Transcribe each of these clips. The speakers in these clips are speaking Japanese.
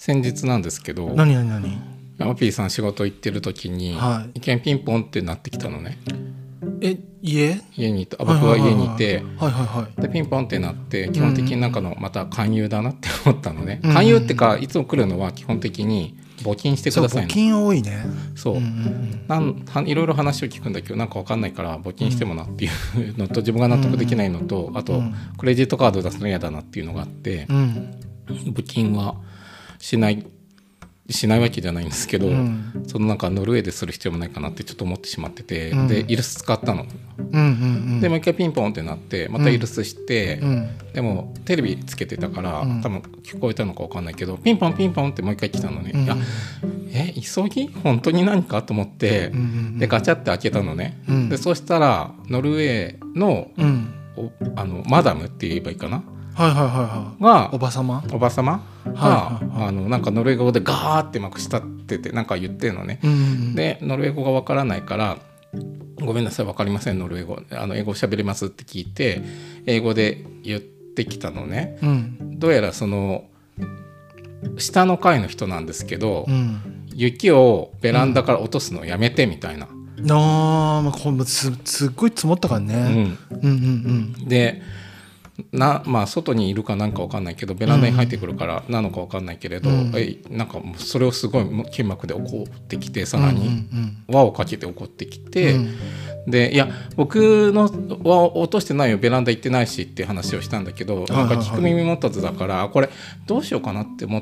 先日なんですけど、 何ヤマピーさん仕事行ってる時に、一見ピンポンってなってきたのね。 家にいて、僕は家にいて、 でピンポンってなって、基本的になんかのまた勧誘だなって思ったのね。勧誘ってか、いつも来るのは基本的に募金してくださいの。 募金多いね。 そう、いろいろ話を聞くんだけど、なんか分かんないから募金してもなっていうのと、自分が納得できないのと、あとクレジットカード出すの嫌だなっていうのがあって、募金はしないわけじゃないんですけど、そのなんかノルウェーでする必要もないかなってちょっと思ってしまってて、でイルス使ったの、でもう一回ピンポンってなってまたイルスして、でもテレビつけてたから、多分聞こえたのか分かんないけど、ピンポンピンポンってもう一回来たのね。急ぎ本当に何かと思って、でガチャって開けたのね、でそうしたらノルウェーの、マダムって言えばいいかな、がおばさまが、なんかノルウェー語でガーってまくしたっててなんか言ってるのね、でノルウェー語がわからないからごめんなさいわかりませんノルウェー語英語喋れますって聞いて英語で言ってきたのね、どうやらその下の階の人なんですけど、雪をベランダから落とすのをやめてみたいな、 すっごい積もったからね、 で外にいるかなんか分かんないけどベランダに入ってくるからなのか分かんないけれど、なんかそれをすごい筋膜で怒ってきて、さらに輪をかけて怒ってきて、でいや僕のは落としてないよベランダ行ってないしって話をしたんだけど、なんか聞く耳持たずだからこれどうしようかなって思って、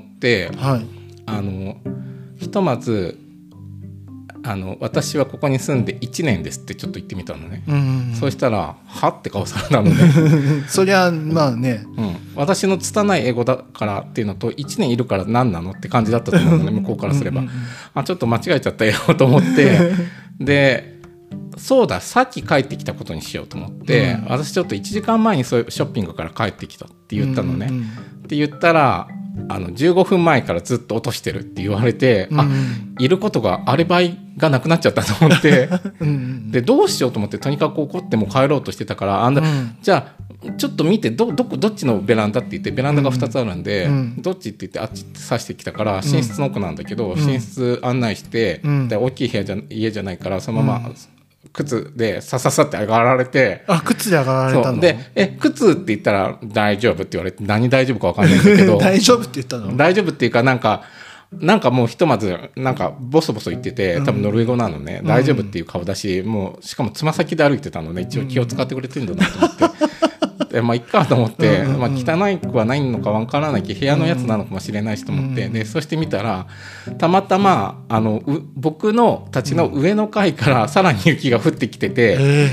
ひとまず私はここに住んで1年ですってちょっと言ってみたのね、そうしたらはって顔されたのねそりゃまあね、 私の拙い英語だからっていうのと1年いるから何なのって感じだったと思うのね向こうからすればちょっと間違えちゃったよと思ってでそうださっき帰ってきたことにしようと思って、私ちょっと1時間前にそういうショッピングから帰ってきたって言ったのね、って言ったら15分前からずっと落としてるって言われて、いることがアリバイがなくなっちゃったと思ってでどうしようと思ってとにかく怒っても帰ろうとしてたからじゃあちょっと見てどっちのベランダって言ってベランダが2つあるんで、どっちって言ってあっちって指してきたから寝室の奥なんだけど、寝室案内して、で大きい家じゃないからそのまま、靴でさって上がられて、 靴で上がられたので靴って言ったら大丈夫って言われて、何大丈夫か分かんないんだけど大丈夫って言ったの？ 大丈夫っていうかなんかもうひとまずなんかボソボソ言ってて、多分ノルウェー語なのね、大丈夫っていう顔だし、もうしかもつま先で歩いてたのね、一応気を使ってくれてるんだなと思っていっかと思って、汚くはないのか分からないけど部屋のやつなのかもしれないしと思って、でそして見たらたまたま僕のたちの上の階からさらに雪が降ってきてて、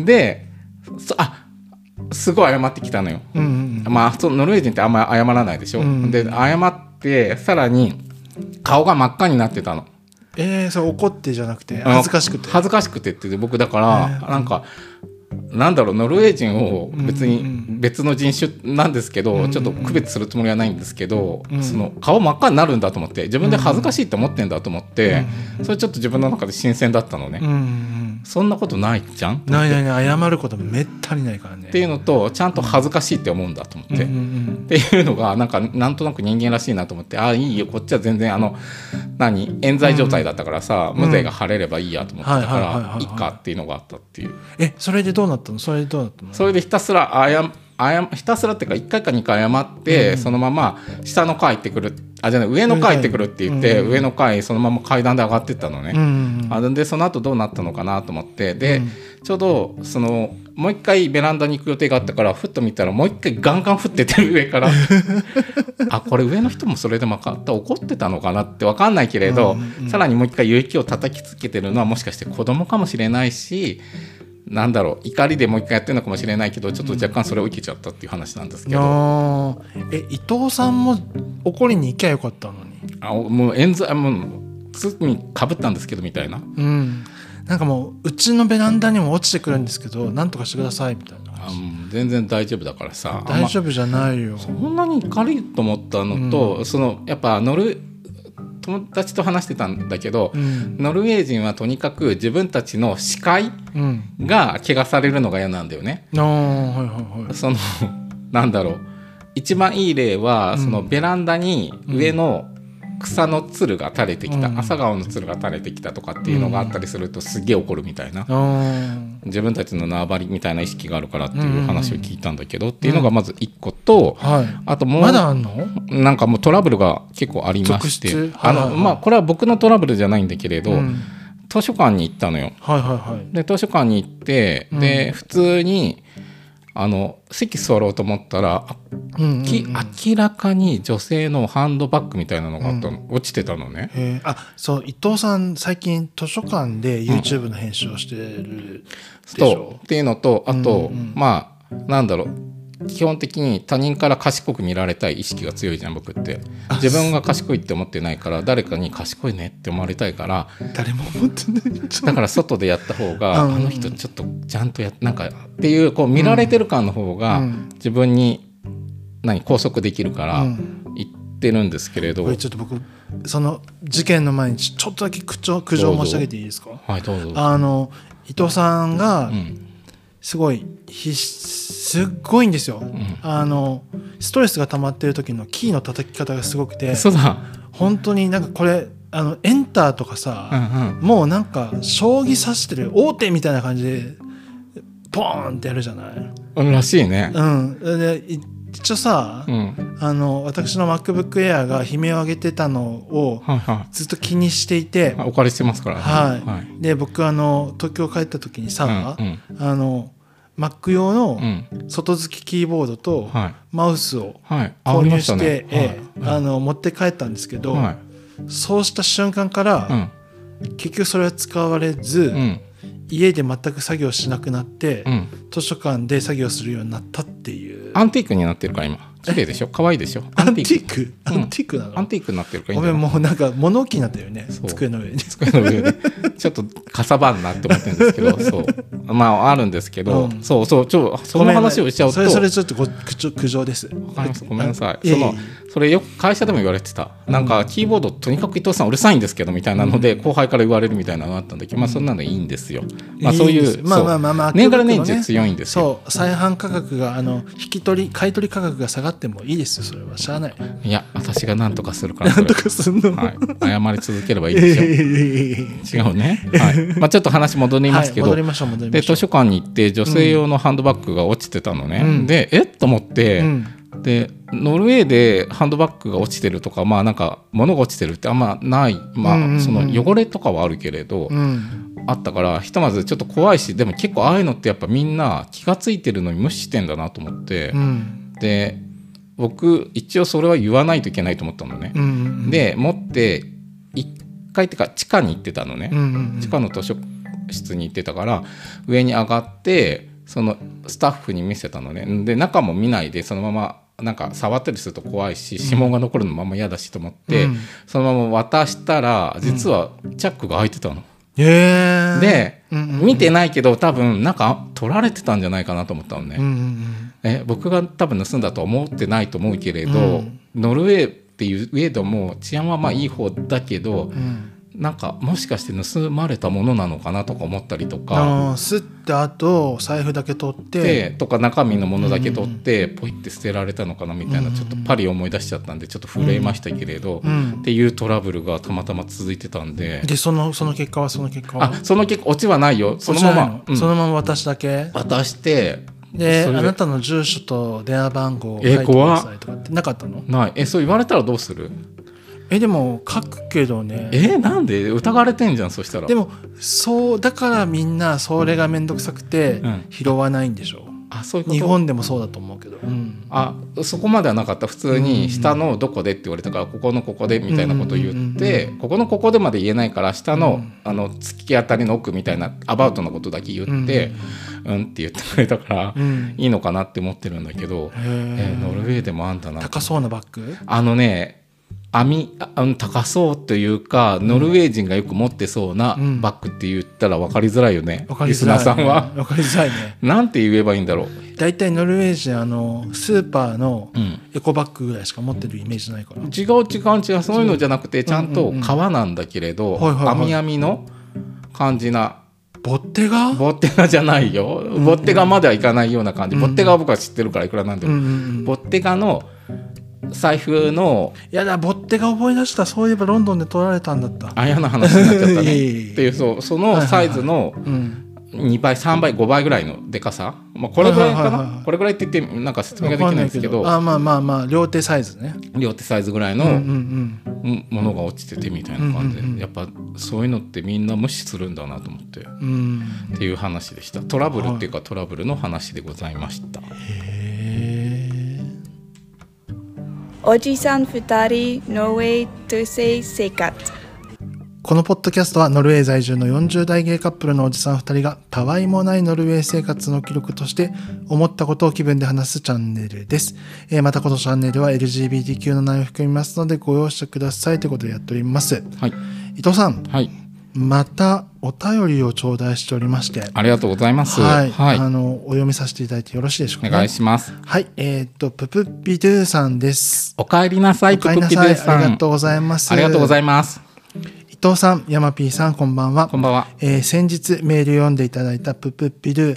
ですごい謝ってきたのよ、ノルウェー人ってあんまり謝らないでしょ、で謝ってさらに顔が真っ赤になってたの。 それ怒ってじゃなくて恥ずかしくてって僕だからなんかなんだろう、ノルウェー人を別に別の人種なんですけど、ちょっと区別するつもりはないんですけど、その顔真っ赤になるんだと思って、自分で恥ずかしいって思ってんだと思って、それちょっと自分の中で新鮮だったのね、そんなことないじゃん、 ない謝ることめったにないからねっていうのと、ちゃんと恥ずかしいって思うんだと思って、っていうのがなんとなく人間らしいなと思って、いいよこっちは全然冤罪状態だったからさ、無罪が晴れればいいやと思ってたからいいかっていうのがあったっていう。 それでどうなったの？それでひたすらひたすらっていうか1回か2回謝って、そのまま下の階行ってくる上の階行ってくるって言って、上の階そのまま階段で上がってったのね、でその後どうなったのかなと思って、で、ちょうどもう一回ベランダに行く予定があったから、ふっと見たらもう一回ガンガン降ってて上からこれ上の人もそれでも怒ってたのかなって分かんないけれど、さらにもう一回雪を叩きつけてるのはもしかして子供かもしれないし、なんだろう、怒りでもう一回やってるのかもしれないけど、ちょっと若干それを受けちゃったっていう話なんですけど、 伊藤さんも怒りに行きゃよかったのに、 もう冤罪罪かぶったんですけどみたいな、 なんかもうちのベランダにも落ちてくるんですけどなんとかしてくださいみたいな。 全然大丈夫だからさ。 大丈夫じゃないよ。 そんなに怒りと思ったのと、やっぱ友達と話してたんだけど、ノルウェー人はとにかく自分たちの視界が汚されるのが嫌なんだよね、なんだろう、一番いい例は、そのベランダに上の草のつるが垂れてきた、朝顔のつるが垂れてきたとかっていうのがあったりするとすげえ怒るみたいな、自分たちの縄張りみたいな意識があるからっていう話を聞いたんだけど、っていうのがまず1個と、あともうまだあんの？ なんかもうトラブルが結構ありまして、これは僕のトラブルじゃないんだけれど、図書館に行ったのよ。で図書館に行って、で普通に席座ろうと思ったら、明らかに女性のハンドバッグみたいなのがあったの、落ちてたのね。 そう伊藤さん最近図書館で YouTube の編集をしてるでしょ、 っていうのと、あと、まあなんだろう、基本的に他人から賢く見られたい意識が強いじゃん僕って。自分が賢いって思ってないから、誰かに賢いねって思われたいから、 誰も思ってないだから外でやった方が、あの人ちょっとちゃんとなんかっていう、こう見られてる感の方が自分に拘束できるから言ってるんですけれど、 これちょっと僕その事件の前にちょっとだけ苦情申し上げていいですか？ はいどうぞ。 伊藤さんがすごいすっごいんですよ、ストレスが溜まってる時のキーの叩き方がすごくて、 そうだ、 本当になんかこれエンターとかさ、もうなんか将棋指してる大手みたいな感じでポーンってやるじゃない。 らしいね。 で一応さ、私の MacBook Air が悲鳴を上げてたのをずっと気にしていて、 お借りしてますから、 で僕東京帰った時にさ、Mac 用の外付きキーボードとマウスを購入して持って帰ったんですけど、そうした瞬間から、結局それは使われず、家で全く作業しなくなって、図書館で作業するようになったっていう。 アンティークになってるから今綺麗でしょ、可愛いでしょ。 アンティークなの？ アンティークになってるからいいんごめん、もうなんか物置になったよね、机の上に。 机の上でちょっとかさばんなって思ってるんですけど、そうまああるんですけど、その話をしちゃうと、 それちょっと苦情です。 わかります、ごめんなさい。それよく会社でも言われてた、なんかキーボードとにかく伊藤さんうるさいんですけどみたいなので、後輩から言われるみたいなのがあったんだけど、そんなのいいんですよ。そういう年がら年中強いんですよ。 再販価格が買い取り価格が下がってもいいですよ、それはしゃあない。 いや私が何とかするから何とかすんの、 謝り続ければいいですよ。違うね、ちょっと話戻りますけど、 戻りましょう。 で図書館に行って女性用のハンドバッグが落ちてたのね、でと思って、でノルウェーでハンドバッグが落ちてるとか、なんか物が落ちてるってあんまない、その汚れとかはあるけれど、あったから、ひとまずちょっと怖いし、でも結構ああいうのってやっぱみんな気が付いてるのに無視してんだなと思って、で僕一応それは言わないといけないと思ったのね、で持って1階ってか地下に行ってたのね、地下の図書室に行ってたから、上に上がってそのスタッフに見せたのね。で中も見ないでそのままなんか触ったりすると怖いし、指紋が残るのまま嫌だしと思って、そのまま渡したら実はチャックが開いてたの。で、見てないけど多分なんか取られてたんじゃないかなと思ったのね。僕が多分盗んだとは思ってないと思うけれど、ノルウェーっていう上でも治安はまあいい方だけど、なんかもしかして盗まれたものなのかなとか思ったりとか、 吸った後財布だけ取ってとか中身のものだけ取ってポイって捨てられたのかなみたいな、ちょっとパリ思い出しちゃったんでちょっと震えましたけれど、っていうトラブルがたまたま続いてたんで、 その結果はその結果オチはないよ。そのまま渡すだけ渡して、 であなたの住所と電話番号を書いてくださいとかってなかったの？ ない。そう言われたらどうする？ でも書くけどね。 なんで疑われてんじゃん。そしたらでもそうだからみんなそれが面倒くさくて拾わないんでしょ。 そういうこと。 日本でもそうだと思うけど、 そこまではなかった。普通に下のどこでって言われたから、ここのここでみたいなことを言って、ここのここでまで言えないから下の突き当たりの奥みたいなアバウトなことだけ言ってって言ってくれたからいいのかなって思ってるんだけど、ノルウェーでもあんだな。 高そうなバッグ？ 高そうというか、ノルウェー人がよく持ってそうなバッグって言ったら分かりづらいよね。リスナーさんは分かりづらいね。 なんて言えばいいんだろう。 だいたいノルウェー人スーパーのエコバッグぐらいしか持ってるイメージないから。 違うそういうのじゃなくて、ちゃんと革なんだけれど、網網の感じな。 ボッテガじゃないよ。ボッテガまではいかないような感じ。ボッテガは僕は知ってるからいくらなんでも、ボッテガの財布のいやだボッテが覚え出した。そういえばロンドンで取られたんだった。 嫌な話になっちゃったねっていうそのサイズの2倍3倍5倍ぐらいのでかさ、これぐらいかな、これぐらいって言ってなんか説明ができないんですけど、 両手サイズね、 両手サイズぐらいのものが落ちててみたいな感じで、やっぱそういうのってみんな無視するんだなと思って、っていう話でした。トラブルっていうかトラブルの話でございました。 おじさん2人ノルウェー同棲生活。 このポッドキャストはノルウェー在住の40代ゲイカップルのおじさん2人がたわいもないノルウェー生活の記録として思ったことを気分で話すチャンネルです。またこのチャンネルは LGBTQ の内容を含みますのでご容赦くださいということでやっております。 はい、 伊藤さん、 はい、 またお便りを頂戴しておりまして、 ありがとうございます。 はい、お読みさせていただいてよろしいでしょうか、ね。 お願いします。 はい、ププピドゥさんです。 お帰りなさい。 ププピドゥさん、ありがとうございます。 ありがとうございます。 伊藤さん、ヤマピーさん、こんばんは。 こんばんは。 先日メール読んでいただいたププピドゥ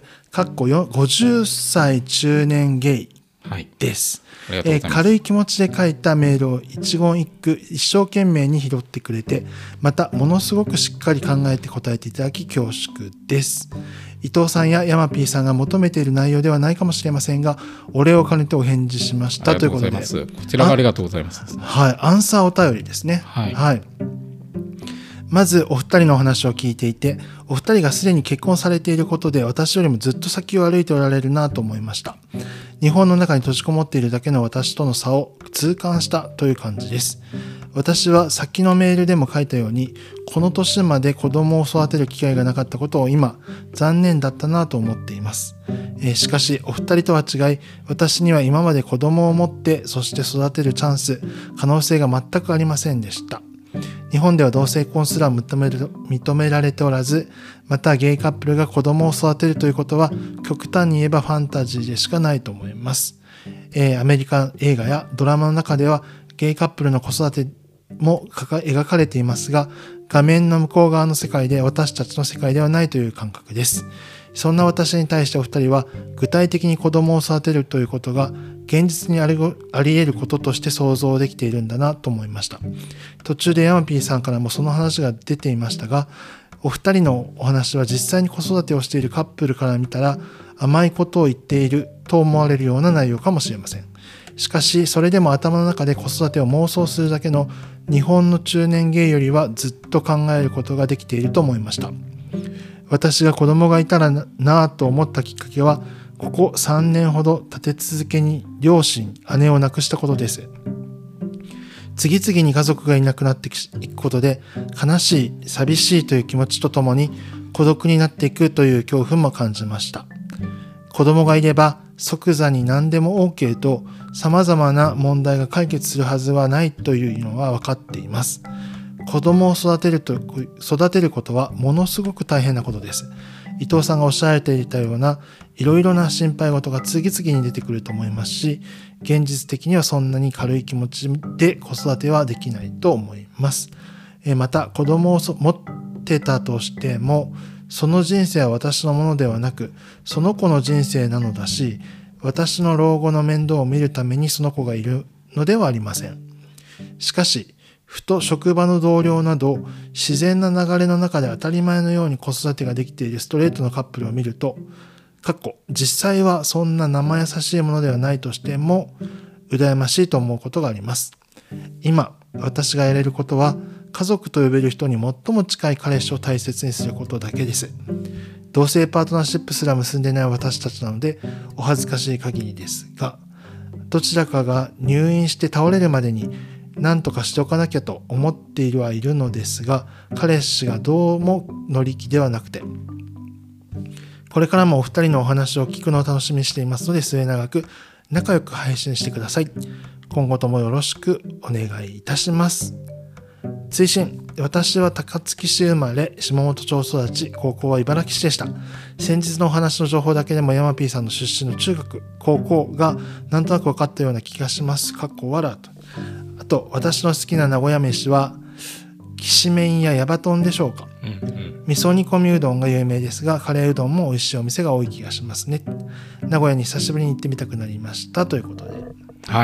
50歳中年ゲイです。 はい、 軽い気持ちで書いたメールを一言一句一生懸命に拾ってくれて、またものすごくしっかり考えて答えていただき恐縮です。伊藤さんやヤマピーさんが求めている内容ではないかもしれませんが、お礼を兼ねてお返事しましたということで、 こちらがありがとうございます。 はい、アンサーお便りですね。 はい、 はい。まずお二人のお話を聞いていて、お二人がすでに結婚されていることで私よりもずっと先を歩いておられるなと思いました。日本の中に閉じこもっているだけの私との差を痛感したという感じです。私は先のメールでも書いたように、この年まで子供を育てる機会がなかったことを今残念だったなと思っています。しかしお二人とは違い、私には今まで子供を持ってそして育てるチャンス、可能性が全くありませんでした。日本では同性婚すら認められておらず、またゲイカップルが子供を育てるということは極端に言えばファンタジーでしかないと思います。アメリカ映画やドラマの中ではゲイカップルの子育ても描かれていますが、画面の向こう側の世界で私たちの世界ではないという感覚です。そんな私に対してお二人は具体的に子供を育てるということが現実にあり得ることとして想像できているんだなと思いました。途中でヤマピーさんからもその話が出ていましたが、お二人のお話は実際に子育てをしているカップルから見たら甘いことを言っていると思われるような内容かもしれません。しかしそれでも頭の中で子育てを妄想するだけの日本の中年ゲイよりはずっと考えることができていると思いました。私が子供がいたらなぁと思ったきっかけは、ここ3年ほど立て続けに両親、姉を亡くしたことです。次々に家族がいなくなっていくことで、悲しい、寂しいという気持ちとともに孤独になっていくという恐怖も感じました。子供がいれば即座に何でも OK と様々な問題が解決するはずはないというのは分かっています。子供を育てることはものすごく大変なことです。伊藤さんがおっしゃられていたようないろいろな心配事が次々に出てくると思いますし、現実的にはそんなに軽い気持ちで子育てはできないと思います。また子供を持ってたとしても、その人生は私のものではなくその子の人生なのだし、私の老後の面倒を見るためにその子がいるのではありません。しかしふと職場の同僚など自然な流れの中で当たり前のように子育てができているストレートのカップルを見ると、実際はそんな生優しいものではないとしても羨ましいと思うことがあります。今私がやれることは家族と呼べる人に最も近い彼氏を大切にすることだけです。同性パートナーシップすら結んでない私たちなのでお恥ずかしい限りですが、どちらかが入院して倒れるまでに何とかしておかなきゃと思っているはいるのですが、彼氏がどうも乗り気ではなくて、これからもお二人のお話を聞くのを楽しみにしていますので、末永く仲良く配信してください。今後ともよろしくお願いいたします。追伸、私は高槻市生まれ、下本町育ち、高校は茨城市でした。先日のお話の情報だけでもヤマピーさんの出身の中学、高校がなんとなく分かったような気がします。笑と。あと、私の好きな名古屋飯はきしめんやヤバトンでしょうか。味噌煮込みうどんが有名ですが、カレーうどんも美味しいお店が多い気がしますね。名古屋に久しぶりに行ってみたくなりましたということで。 はい。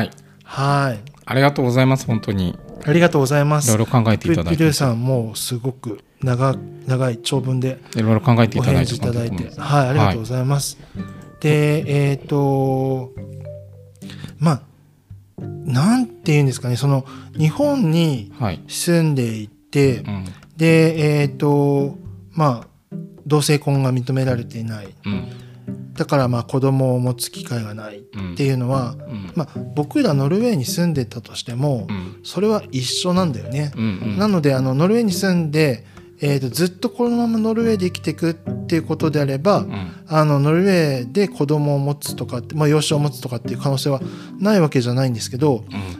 はい。 ありがとうございます。本当に。 ありがとうございます。 いろいろ考えていただいて。 ピルーさんもすごく長い長文でいろいろ考えていただいて、 はい、ありがとうございます。はい、で、まあなんていうんですかね、その日本に住んでいて、はい、うん、でまあ同性婚が認められていない、うん、だからまあ子供を持つ機会がないっていうのは、うん、まあ、僕らノルウェーに住んでたとしても、うん、それは一緒なんだよね、うんうん、なのでノルウェーに住んで、ずっとこのままノルウェーで生きていくっていうことであれば、うん、ノルウェーで子供を持つとかって、まあ、養子を持つとかっていう可能性はないわけじゃないんですけど、うん、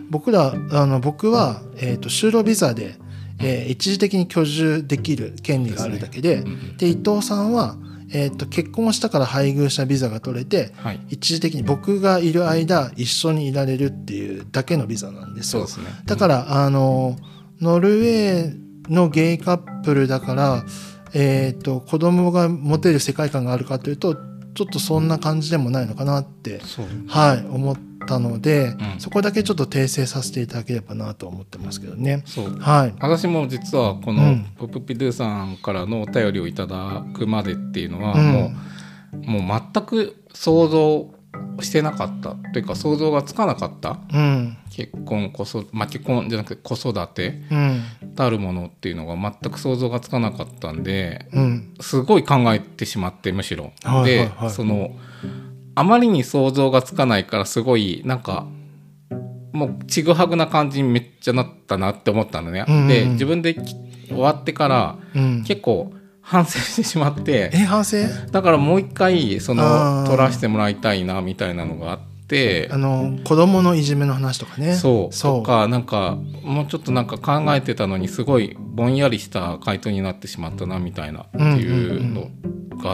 僕は、就労ビザで一時的に居住できる権利があるだけで、で伊藤さんは、結婚をしたから配偶者ビザが取れて、はい、一時的に僕がいる間一緒にいられるっていうだけのビザなんですよ。そうですね。だからノルウェーのゲイカップルだから、子供が持てる世界観があるかというとちょっとそんな感じでもないのかなって、はい、思ったので、うん、そこだけちょっと訂正させていただければなと思ってますけどね。 そう、はい、私も実はこのポップピドゥさんからのお便りをいただくまでっていうのは、もう全く想像してなかったというか想像がつかなかった、うん、結婚じゃなくて子育てたるものっていうのが全く想像がつかなかったんで、うん、すごい考えてしまって、むしろ、はいはいはい、でそのあまりに想像がつかないからすごいなんかもうちぐはぐな感じにめっちゃなったなって思ったのね、うんうん、で自分で終わってから、結構反省してしまって、 反省？ だからもう一回その取らせてもらいたいなみたいなのがあって、 子供のいじめの話とかね、 そうとかなんかもうちょっとなんか考えてたのにすごいぼんやりした回答になってしまったなみたいなっていうのがあって、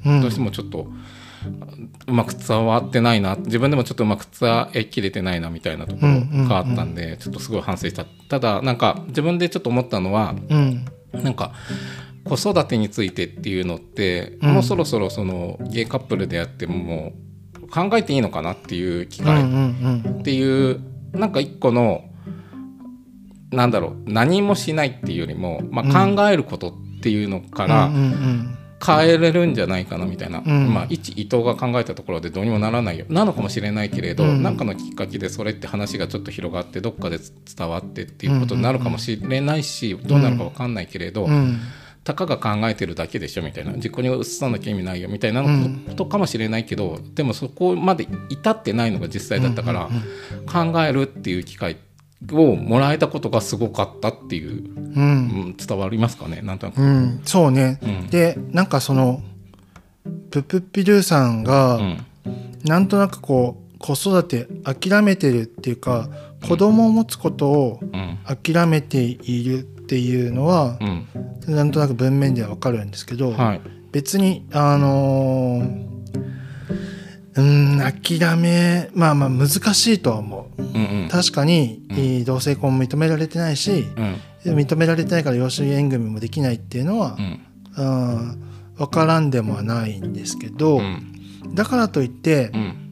どうしてもちょっとうまく伝わってないな、自分でもちょっとうまく伝えきれてないなみたいなところがあったんで、ちょっとすごい反省した。ただなんか自分でちょっと思ったのは、なんか子育てについてっていうのって、もうそろそろそのゲイカップルであっても考えていいのかなっていう機会っていう、なんか一個のなんだろう、何もしないっていうよりも、まあ、考えることっていうのから変えれるんじゃないかなみたいな、まあ、一伊藤が考えたところでどうにもならないよなのかもしれないけれど、なんかのきっかけでそれって話がちょっと広がってどっかで伝わってっていうことになるかもしれないし、どうなるか分かんないけれど、たかが考えてるだけでしょみたいな、実行に移さなきゃ意味ないよみたいなことかもしれないけど、でもそこまで至ってないのが実際だったから、考えるっていう機会をもらえたことがすごかったっていう、伝わりますかね、なんとなく、 そうね、でなんかそのププピルーさんが、なんとなくこう子育て諦めてるっていうか、子供を持つことを諦めているっていうのは、なんとなく文面では分かるんですけど、別に諦め、まあ難しいとは思う、確かに、同性婚も認められてないし、認められてないから養子縁組もできないっていうのは、分からんでもはないんですけど、だからといって、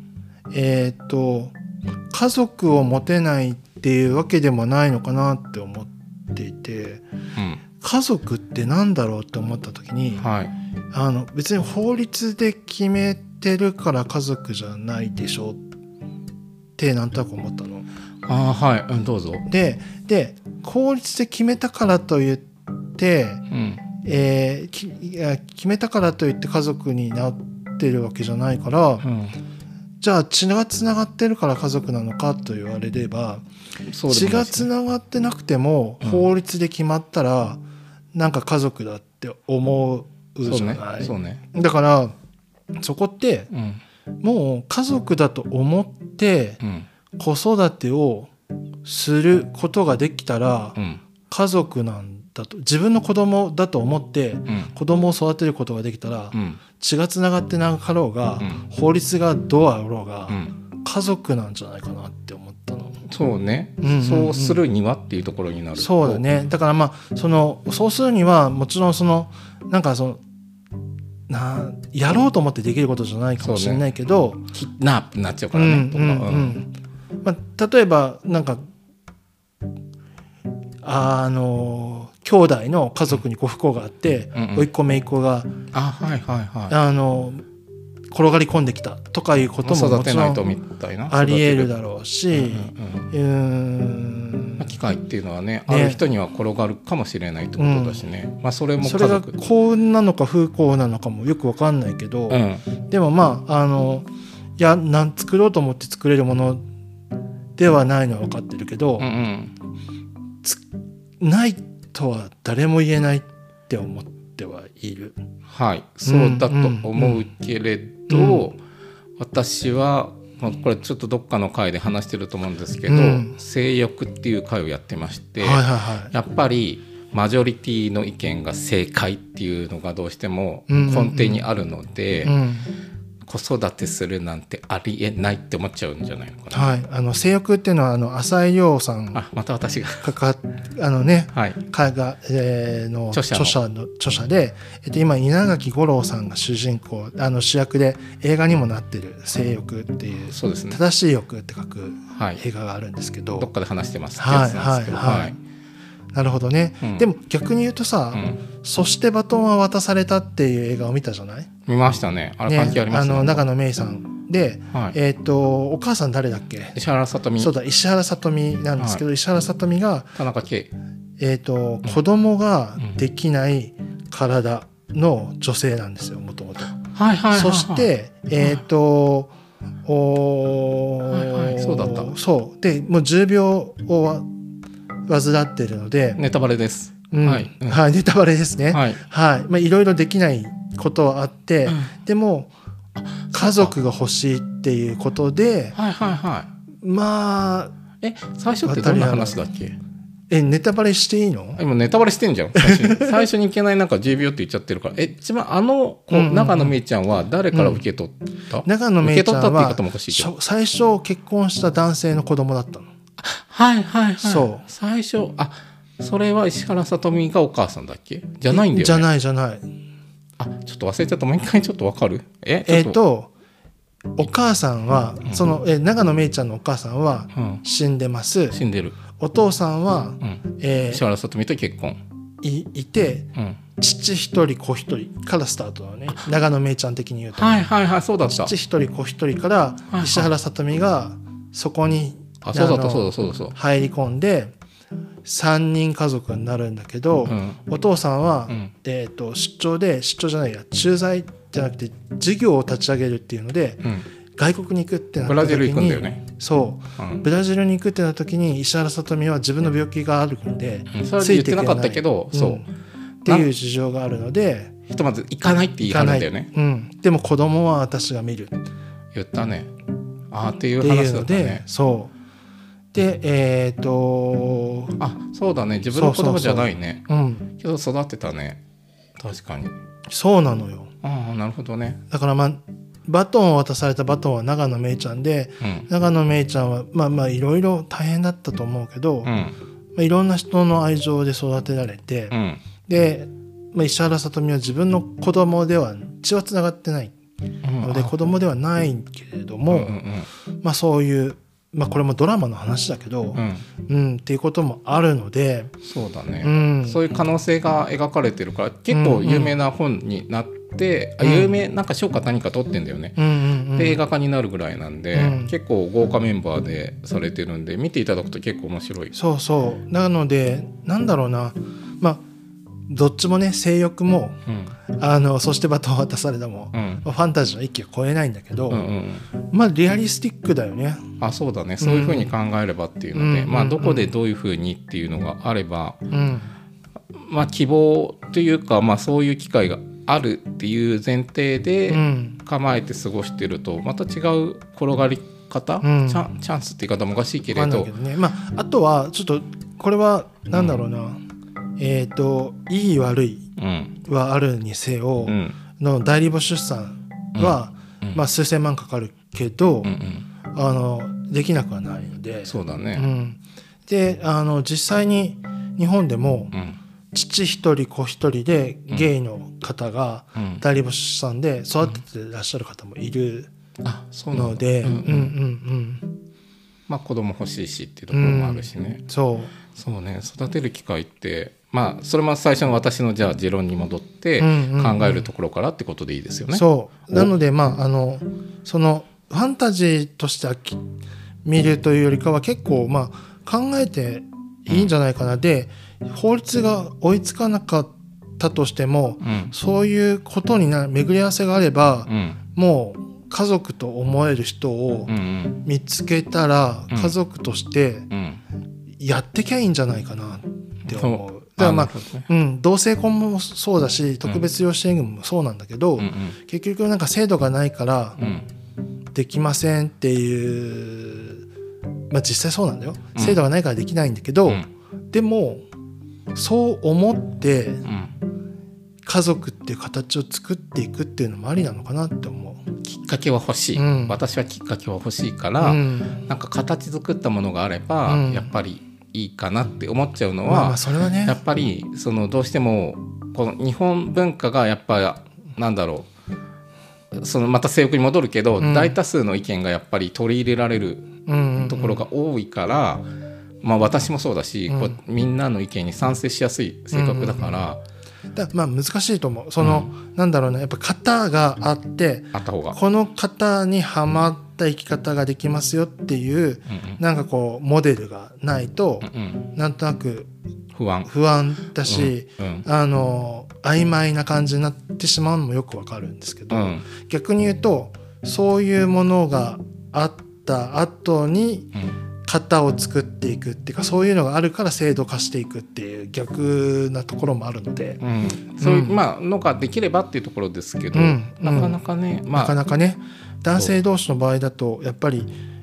家族を持てないっていうわけでもないのかなって思っていて、家族ってなんだろうって思った時に、別に法律で決めてるから家族じゃないでしょってなんとなく思ったの。 どうぞ。 で法律で決めたからといって、決めたからといって家族になってるわけじゃないから、じゃあ血がつながってるから家族なのかと言われれば、血がつながってなくても法律で決まったらなんか家族だって思うじゃない。だからそこって、もう家族だと思って子育てをすることができたら、家族なんだと、自分の子供だと思って子供を育てることができたら、血がつながってなかろうが、法律がどうあろうが、家族なんじゃないかなって思ったの。 そうね、そうするにはっていうところになる。 そうだね。だからそうするにはもちろんなんかやろうと思ってできることじゃないかもしれないけど、 キッナップになっちゃうからね、 例えばなんか兄弟の家族に不幸があって、甥っ子姪っ子が転がり込んできたとかいうことももちろんありえるだろうし、 機会っていうのはね、ある人には転がるかもしれないってことだしね、それもそれが幸運なのか不幸なのかもよく分かんないけど、でも作ろうと思って作れるものではないのは分かってるけど、ないとは誰も言えないって思ってはいる。 はい、そうだと思うけれど、私はこれちょっとどっかの回で話してると思うんですけど、性欲っていう回をやってまして、やっぱりマジョリティの意見が正解っていうのがどうしても根底にあるので、子育てするなんてありえないって思っちゃうんじゃないのかな。性欲っていうのは浅井亮さんまた私が海外の著者で、今稲垣吾郎さんが主人公主役で映画にもなってる性欲っていう、正しい欲って書く映画があるんですけど、 どっかで話してますってやつなんですけど、 なるほどね、でも逆に言うとさ、そしてバトンは渡されたっていう映画を見たじゃない？ 見ましたね。あれ関係ありますね。 永野芽郁さんで、お母さん誰だっけ？ 石原さとみ。 そうだ、石原さとみなんですけど、石原さとみが田中圭、 子供ができない体の女性なんですよ、もともと。そしてそうだった。 そうで、もう重病を患っているので、 ネタバレです。 ネタバレですね。いろいろできないことはあって、でも家族が欲しいっていうことで、 最初ってどんな話だっけ？ ネタバレしていいの？ 今ネタバレしてんじゃん。最初にいけないなんか重病って言っちゃってるから。一番永野芽郁ちゃんは誰から受け取った？ 永野芽郁ちゃんは最初結婚した男性の子供だったの。 そう。最初それは石原さとみがお母さんだっけ？じゃないんだよね。 じゃない。ちょっと忘れちゃった。もう一回ちょっとわかる？ お母さんは永野芽郁ちゃんのお母さんは死んでます。 死んでる。 お父さんは石原さとみと結婚いて、父一人子一人からスタートだね。永野芽郁ちゃん的に言うと、 そうだった。 父一人子一人から石原さとみがそこに入り込んで3人家族になるんだけど、お父さんは、出張じゃないや、駐在じゃなくて事業を立ち上げるっていうので、外国に行くってなった時に、 ブラジル行くんだよね。 そう、ブラジルに行くってなった時に石原さとみは自分の病気があるんで、 それは言ってなかったけど、 っていう事情があるので、 ひとまず行かないって言い張るんだよね。 でも子供は私が見る言ったね。っていう話だったね。 そうでそうだね、自分の子供じゃないね。けど育てたね。確かにそうなのよ。 なるほどね。 だからバトンを渡されたバトンは永野芽郁ちゃんで、永野芽郁ちゃんはいろいろ大変だったと思うけど、いろんな人の愛情で育てられて、で、石原さとみは自分の子供では血はつながってないので子供ではないけれども、そういうこれもドラマの話だけど、っていうこともあるので、 そうだね、そういう可能性が描かれてるから結構有名な本になって、有名なんか賞か何か取ってんだよね、で映画化になるぐらいなんで、結構豪華メンバーでされてるんで見ていただくと結構面白い。 そうなのでなんだろうな、どっちもね、性欲も、そしてバトンを渡されたも、ファンタジーの域を超えないんだけど、リアリスティックだよね。 そうだね、そういうふうに考えればっていうので、どこでどういうふうにっていうのがあれば、希望というか、そういう機会があるっていう前提で構えて過ごしてるとまた違う転がり方、チャンスって言い方もおかしいけれど、 あとはちょっとこれはなんだろうな、いい悪いはあるにせよ、の代理母出産は、数千万かかるけど、できなくはないので。 そうだね、 で実際に日本でも、父一人子一人でゲイの方が代理母出産で育ててらっしゃる方もいるので、 まあ、子供欲しいしっていうところもあるしね、そうね、育てる機会ってまあそれも最初の私のじゃあ持論に戻って考えるところからってことでいいですよね。 そうなのでまあそのファンタジーとして見るというよりかは結構まあ考えていいんじゃないかな、で法律が追いつかなかったとしても、そういうことに巡り合わせがあれば、もう家族と思える人を見つけたら家族としてやってきゃいいんじゃないかなって思う。だからまあ、同性婚もそうだし特別養子縁組もそうなんだけど、結局なんか制度がないからできませんっていう、まあ実際そうなんだよ、制度がないからできないんだけど、でもそう思って家族っていう形を作っていくっていうのもありなのかなって思う。 きっかけは欲しい、私はきっかけは欲しいから、なんか形作ったものがあれば、やっぱりいいかなって思っちゃうのは、 それはね、 やっぱりそのどうしてもこの日本文化がやっぱりなんだろう、そのまた性欲に戻るけど、大多数の意見がやっぱり取り入れられるところが多いから、まあ、私もそうだし、みんなの意見に賛成しやすい性格だから、 まあ難しいと思う。その、なんだろうね、やっぱ型があってこの型にはまった生き方ができますよっていう、なんかこうモデルがないと、なんとなく不安だし、曖昧な感じになってしまうのもよくわかるんですけど、逆に言うとそういうものがあった後に型を作っていくっていうか、そういうのがあるから制度化していくっていう逆なところもあるので、 そういうまあのができればっていうところですけど、なかなかね、 なかなかね、男性同士の場合だとやっぱり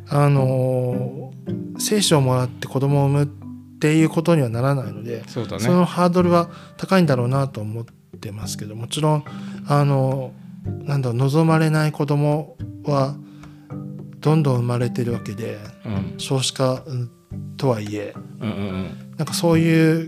精子をもらって子供を産むっていうことにはならないので、そのハードルは高いんだろうなと思ってますけど、もちろんなんだろう、望まれない子供はどんどん生まれてるわけで、少子化とはいえ、なんかそういう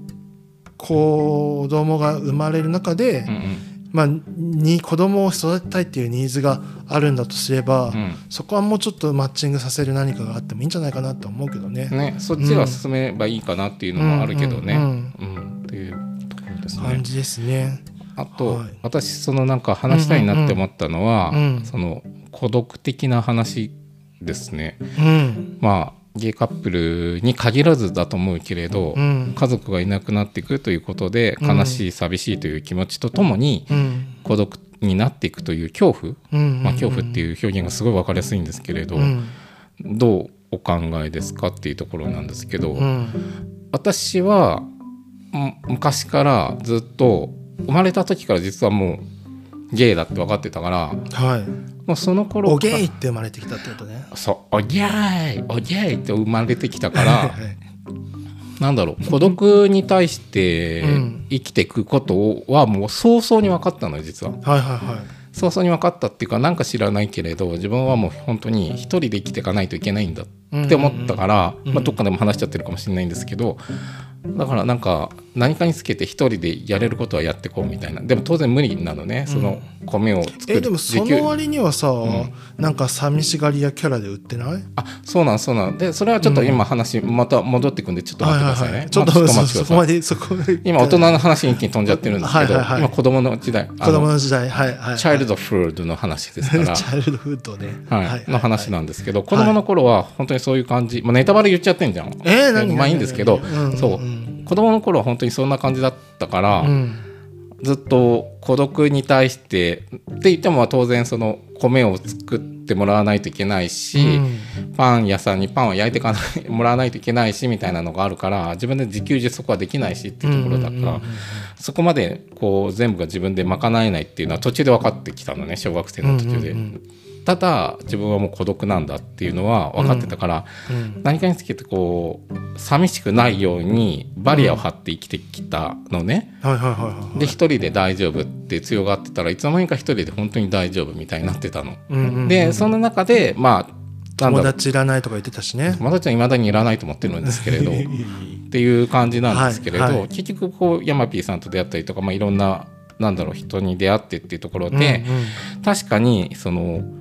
子供が生まれる中で、まあ、子供を育てたいっていうニーズがあるんだとすれば、そこはもうちょっとマッチングさせる何かがあってもいいんじゃないかなと思うけどね。 そっちは進めばいいかなっていうのもあるけどね、っていうところですね。 感じですね。 あと、私そのなんか話したいなって思ったのは、その孤独的な話ですね。まあゲイカップルに限らずだと思うけれど、家族がいなくなっていくということで悲しい寂しいという気持ちとともに、孤独になっていくという恐怖、恐怖っていう表現がすごい分かりやすいんですけれど、どうお考えですかっていうところなんですけど、私は昔からずっと生まれた時から実はもうゲイだって分かってたから、もうその頃おゲイって生まれてきたってことね。 そう、おゲイって生まれてきたからなんだろう、孤独に対して生きていくことはもう早々に分かったのよ、実は。早々に分かったっていうか、なんか知らないけれど自分はもう本当に一人で生きていかないといけないんだって思ったから、どっかでも話しちゃってるかもしれないんですけど、だからなんか何かにつけて一人でやれることはやってこうみたいな。でも当然無理なのね、その米を作る。 でもその割にはさ、なんか寂しがり屋キャラで売ってない？ そうなんで、それはちょっと今話また戻っていくんでちょっと待ってくださいね。 ちょっと待ってください。 今大人の話に一気に飛んじゃってるんですけど、今子供の時代、チャイルドフードの話ですからチャイルドフードね、 の話なんですけど、子供の頃は本当にそういう感じ、ネタバレ言っちゃってんじゃん。まあいいんですけど、そう子供の頃は本当にそんな感じだったから、ずっと孤独に対してって言っても当然その米を作ってもらわないといけないし、パン屋さんにパンを焼いてもらわないといけないしみたいなのがあるから、自分で自給自足はできないしっていうところだから、そこまでこう全部が自分で賄えないっていうのは途中で分かってきたのね、小学生の途中で。ただ自分はもう孤独なんだっていうのは分かってたから、何かにつけてこう寂しくないようにバリアを張って生きてきたのね。で一人で大丈夫って強がってたらいつの間にか一人で本当に大丈夫みたいになってたの。でその中でまあ友達いらないとか言ってたしね。 友達は未だにいらないと思ってるんですけれどっていう感じなんですけれど、結局こうヤマピーさんと出会ったりとか、いろんな人に出会ってっていうところで、確かにその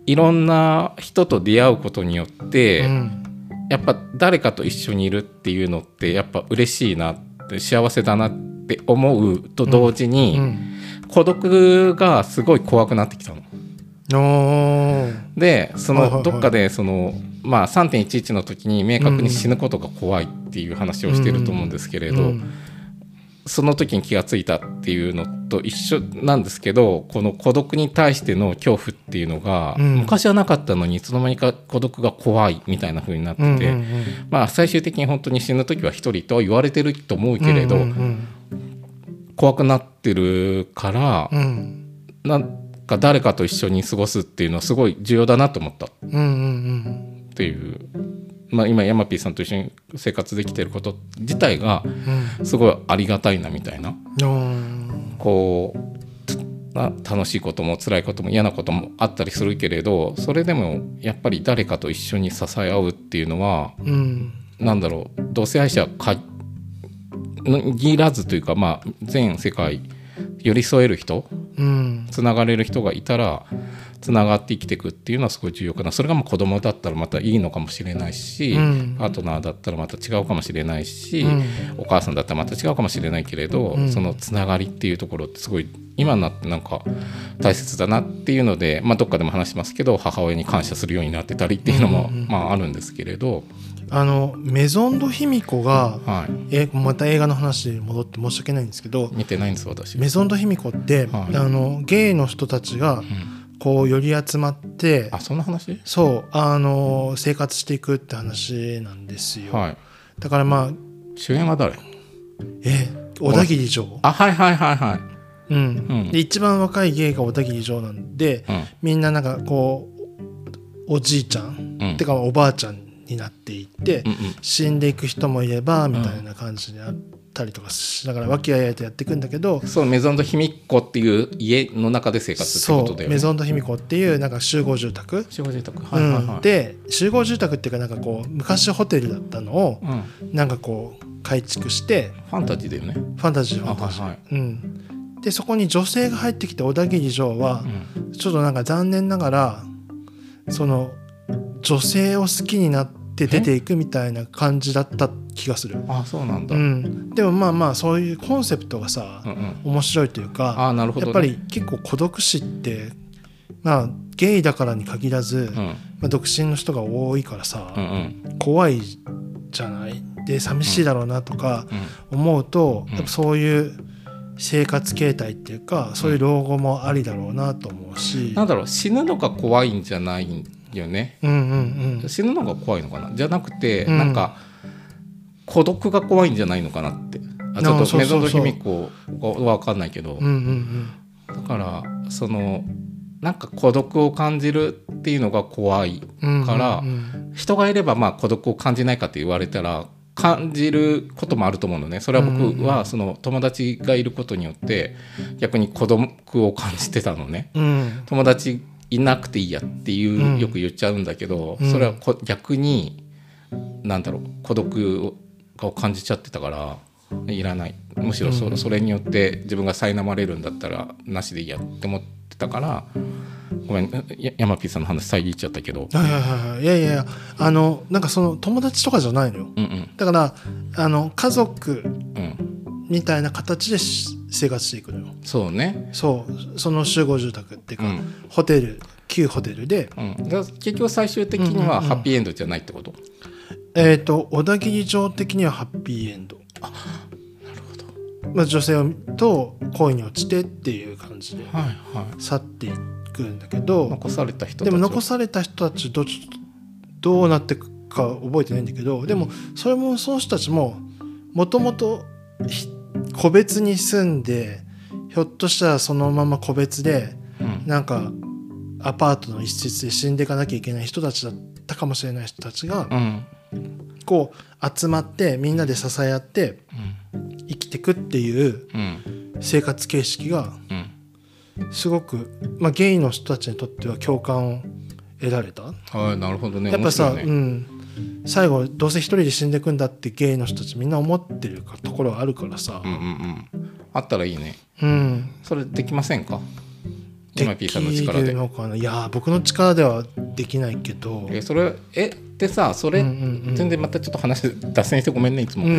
いろんな人と出会うことによって、やっぱ誰かと一緒にいるっていうのってやっぱ嬉しいなって幸せだなって思うと同時に、孤独がすごい怖くなってきたの。でそのどっかでその、まあ、3.11 の時に明確に死ぬことが怖いっていう話をしてると思うんですけれど、その時に気がついたっていうのと一緒なんですけど、この孤独に対しての恐怖っていうのが、昔はなかったのにいつの間にか孤独が怖いみたいな風になってて、まあ、最終的に本当に死ぬ時は一人とは言われてると思うけれど、怖くなってるから、なんか誰かと一緒に過ごすっていうのはすごい重要だなと思ったっていう、まあ、今ヤマピーさんと一緒に生活できてること自体がすごいありがたいなみたいな、こう楽しいことも辛いことも嫌なこともあったりするけれど、それでもやっぱり誰かと一緒に支え合うっていうのは、なんだろう、同性愛者限らずというか、まあ、全世界寄り添える人、つながれる人がいたらつながって生きていくっていうのはすごい重要かな。それがもう子供だったらまたいいのかもしれないし、パートナーだったらまた違うかもしれないし、お母さんだったらまた違うかもしれないけれど、そのつながりっていうところってすごい今になってなんか大切だなっていうので、まあ、どっかでも話しますけど母親に感謝するようになってたりっていうのもまああるんですけれど、 メゾンド卑弥呼が、また映画の話に戻って申し訳ないんですけど、 見てないんです私。 メゾンド卑弥呼って、ゲイの人たちがこう寄り集まって、 そんな話？ そう生活していくって話なんですよ、だからまあ主演は誰？ 小田切城。で一番若いゲイが小田切城なんで、みんななんかこうおじいちゃん、てかおばあちゃんになっていって、死んでいく人もいればみたいな感じにあったりとかしながら和気あいあいとやっていくんだけど、 そうメゾンド卑弥呼っていう家の中で生活ってことだよね。 メゾンド卑弥呼っていうなんか集合住宅で、集合住宅っていうかなんかこう昔ホテルだったのをなんかこう改築して、 ファンタジーだよね。 ファンタジー、でそこに女性が入ってきて小田切城はちょっとなんか残念ながらその女性を好きになって出ていくみたいな感じだった気がする。 そうなんだ。 でもまあまあそういうコンセプトがさ、面白いというか、 なるほどね、 やっぱり結構孤独死ってまあゲイだからに限らず、独身の人が多いからさ、怖いじゃない。で寂しいだろうなとか思うと、やっぱそういう生活形態っていうかそういう老後もありだろうなと思うし、 なんだろう、死ぬのが怖いんじゃないんよね。死ぬのが怖いのかなじゃなくて、なんか孤独が怖いんじゃないのかなって。ちょっとメゾンド卑弥呼は分かんないけど、だからそのなんか孤独を感じるっていうのが怖いから、人がいればまあ孤独を感じないかって言われたら感じることもあると思うのね。それは僕はその友達がいることによって逆に孤独を感じてたのね。友達いなくていいやっていうよく言っちゃうんだけど、それは逆になんだろう、孤独を感じちゃってたからいらない、むしろそれによって自分が苛まれるんだったらなしでいいやって思ってたから。ごめん、ヤマピーさんの話遮っちゃったけど、 いやなんかその友達とかじゃないのよ、だから家族みたいな形で生活していくのよ。 そうね。 その集合住宅っていうか、ホテル、旧ホテルで、 結局最終的にはハッピーエンドじゃないってこと？ 小田切城的にはハッピーエンド。 なるほど。 女性と恋に落ちてっていう感じで去っていくんだけど、 残された人たちでも残された人たちどうなっていくか覚えてないんだけど、でもそれもその人たちももともと個別に住んで、ひょっとしたらそのまま個別で、なんかアパートの一室で死んでいかなきゃいけない人たちだったかもしれない人たちが、こう集まってみんなで支え合って生きていくっていう生活形式がすごく、ゲイの人たちにとっては共感を得られた。 なるほどね。 やっぱさ、最後どうせ一人で死んでいくんだってゲイの人たちみんな思ってるところはあるからさ、 あったらいいね。それできませんか？ 今 P さんの力でできるのかな。いや僕の力ではできないけど、 それでさ、それ、全然またちょっと話脱線してごめんねいつも、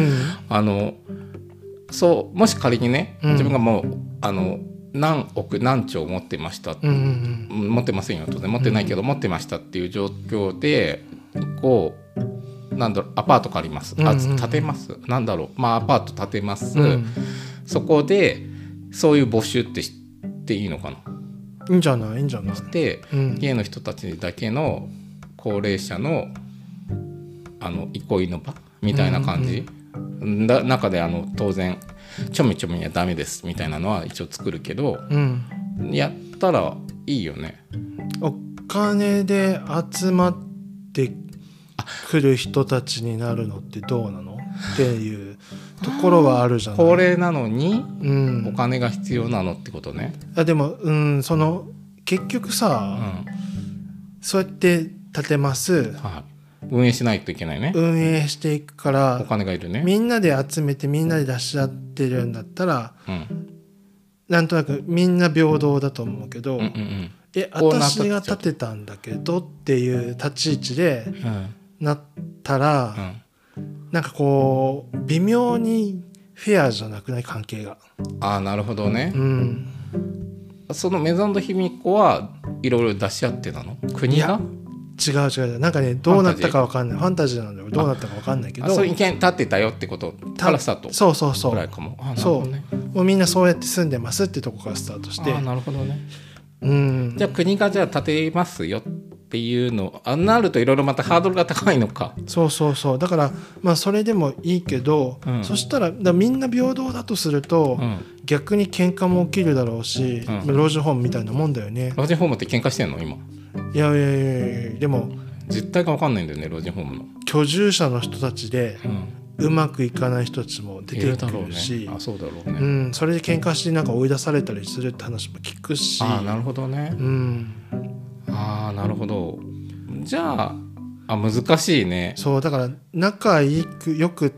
そうもし仮にね、自分がもう何億何兆持ってました、持ってませんよ当然持ってないけど、持ってましたっていう状況でこうなんだろう、アパート借ります、建てます、なんだろう、アパート建てます、そこでそういう募集ってしていいのかな。 いいんじゃないで、ゲイの人たちだけの高齢者の憩いの場みたいな感じ、中で当然ちょみちょみはダメですみたいなのは一応作るけど、やったらいいよね。 お金で集まってくる人たちになるのってどうなのっていうところはあるじゃない。 高齢なのにお金が必要なのってことね。 でも、結局さ、そうやって建てます、 運営しないといけないね。 運営していくからお金がいるね。 みんなで集めてみんなで出し合ってるんだったら、なんとなくみんな平等だと思うけど、私が建てたんだけどっていう立ち位置でなったら、なんかこう微妙にフェアじゃなくない、関係が。 なるほどね。そのメゾンド卑弥呼はいろいろ出し合ってたの？国が？ 違うなんかね、どうなったか分かんない。ファンタジーなんだよ。どうなったか分かんないけど、 そういう意見立ってたよってことからスタート。 そうぐらいかも。 もうみんなそうやって住んでますってとこからスタートして。 なるほどね。じゃあ国がじゃあ建てますよっていうのなるといろいろまたハードルが高いのか。 そうだからそれでもいいけど、そしたらみんな平等だとすると、逆に喧嘩も起きるだろうし、老人ホームみたいなもんだよね。 老人ホームって喧嘩してんの今？ いやでも実態が分かんないんだよね、老人ホームの居住者の人たちで、うまくいかない人たちも出てくるし、 そうだろうね。 それで喧嘩してなんか追い出されたりするって話も聞くし。 なるほどね。なるほど。じゃあ難しいね。 そうだから仲よくって、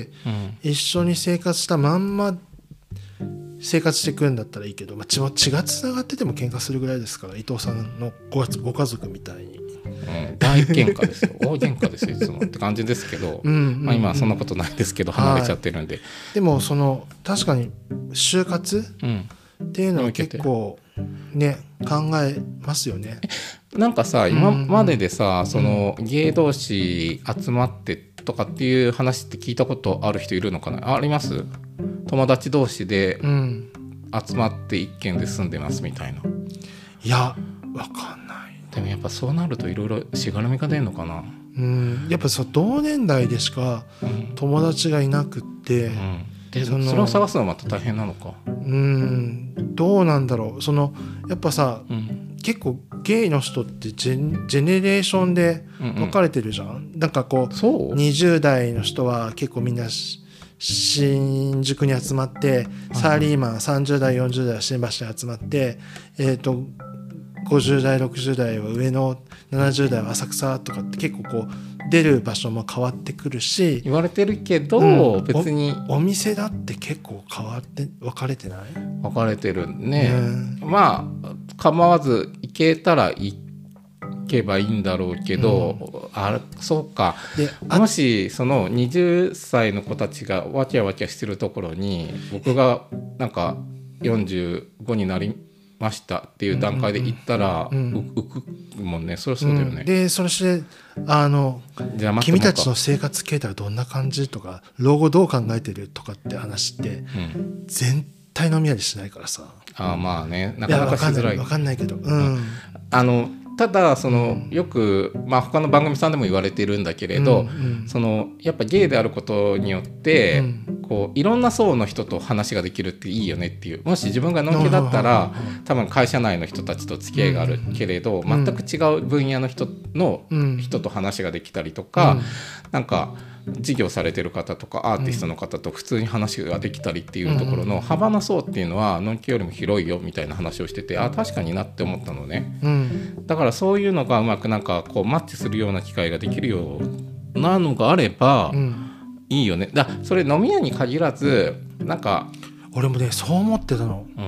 一緒に生活したまんま生活していくんだったらいいけど、血がつながってても喧嘩するぐらいですから、伊藤さんのご家族みたいに、 大喧嘩ですよ大喧嘩ですよいつもって感じですけど、今はそんなことないですけど離れちゃってるんで、 でも確かに就活、っていうのは結構ね考えますよね。 なんかさ、今まででさ、ゲイ同士集まってとかっていう話って聞いたことある人いるのかな？あります？友達同士で集まって一軒で住んでますみたいな。 いや分かんない。 でもやっぱそうなるといろいろしがらみが出るのかな。 やっぱ同年代でしか友達がいなくって、 でそれを探すのはまた大変なのか。 どうなんだろう。やっぱさ、結構ゲイの人ってジェネレーションで分かれてるじゃん。なんかこう20代の人は結構みんな新宿に集まって、サラリーマン30代40代は新橋に集まって、50代60代は上野70代は浅草とかって結構こう出る場所も変わってくるし、 言われてるけど、別にお店だって結構分かれてない？ 分かれてるね。構わず行けたら行けばいいんだろうけど、そうか。もしその20歳の子たちがわきゃわきゃしてるところに僕がなんか45になりましたっていう段階で行ったら浮くもんね。そりゃそうだよね。 でそれして君たちの生活形態はどんな感じとか、老後どう考えてるとかって話って全体飲みやりしないからさ。 まあね、なかなかしづらい。 分かんないけど、 ただよく、他の番組さんでも言われてるんだけれど、やっぱゲイであることによって、こういろんな層の人と話ができるっていいよねっていう。もし自分がのんけだったら、多分会社内の人たちと付き合いがあるけれど、全く違う分野の人と話ができたりとか、なんか事業されてる方とかアーティストの方と普通に話ができたりっていうところの幅の層っていうのはのんけよりも広いよみたいな話をしてて、確かになって思ったのね。だからそういうのがうまくなんかこうマッチするような機会ができるようなのがあればいいよね。それ飲み屋に限らず、なんか俺もねそう思ってたの。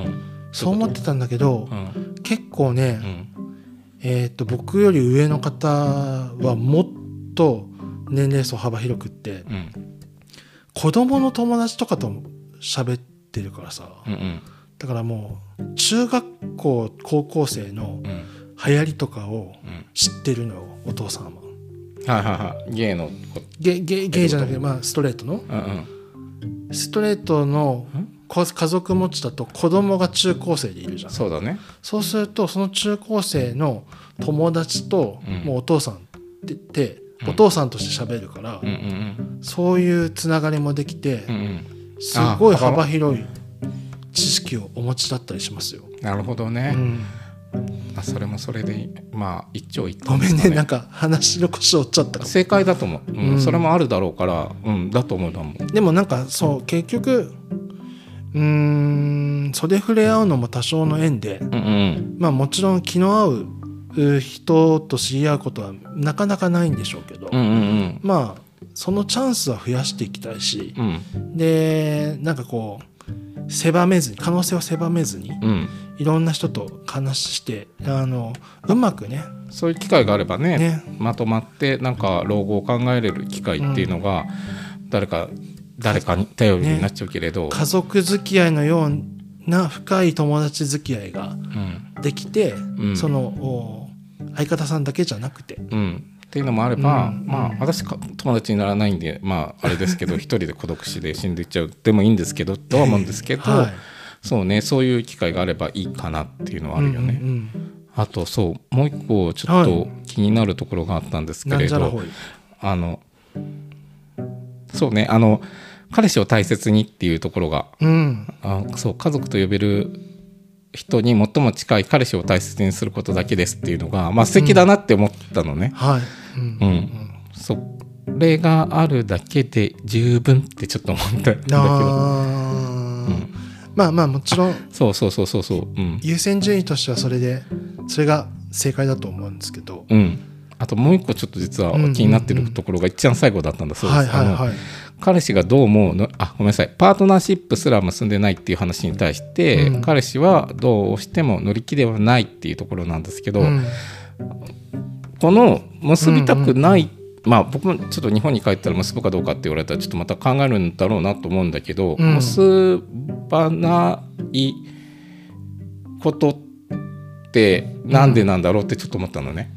そう思ってたんだけど、結構ね、僕より上の方はもっと年齢層幅広くって、子供の友達とかと喋ってるからさ、だからもう中学校高校生の流行りとかを知ってるのよ、お父さんは。 ゲイのゲイじゃなくて、ストレートの、ストレートの家族持ちだと子供が中高生でいるじゃん。 そうだね。 そうするとその中高生の友達ともうお父さんって言って、お父さんとして喋るから、そういうつながりもできて、すごい幅広い知識をお持ちだったりしますよ。 なるほどね。それもそれで一長一短、 ごめんね、なんか話の腰折っちゃったかも。 正解だと思う、それもあるだろうから、だと思う。 でもなんかそう結局袖触れ合うのも多少の縁で、もちろん気の合う人と知り合うことはなかなかないんでしょうけど、そのチャンスは増やしていきたいし、でなんかこう狭めずに、可能性を狭めずに、いろんな人と話してうまくね、 そういう機会があれば ねまとまってなんか老後を考えれる機会っていうのが、誰かに頼りになっちゃうけれど、 家族付き合いのような深い友達付き合いができて、その相方さんだけじゃなくて、 っていうのもあれば、私友達にならないんであれですけど一人で孤独死で死んでいっちゃうでもいいんですけどとは思うんですけど、そうね、そういう機会があればいいかなっていうのはあるよね。あともう一個ちょっと気になるところがあったんですけれど、そうね、彼氏を大切にっていうところが、家族と呼べる人に最も近い彼氏を大切にすることだけですっていうのが、素敵だなって思ったのね。それがあるだけで十分ってちょっと思ったんだけど、 もちろんそう、 優先順位としてはそれが正解だと思うんですけど、 あともう一個ちょっと実は気になってるところが一番最後だったんだそうです。彼氏がどうもごめんなさい、パートナーシップすら結んでないっていう話に対して、彼氏はどうしても乗り気ではないっていうところなんですけど、この結びたくない、僕もちょっと日本に帰ったら結ぶかどうかって言われたらちょっとまた考えるんだろうなと思うんだけど、結ばないことってなんでなんだろうってちょっと思ったのね。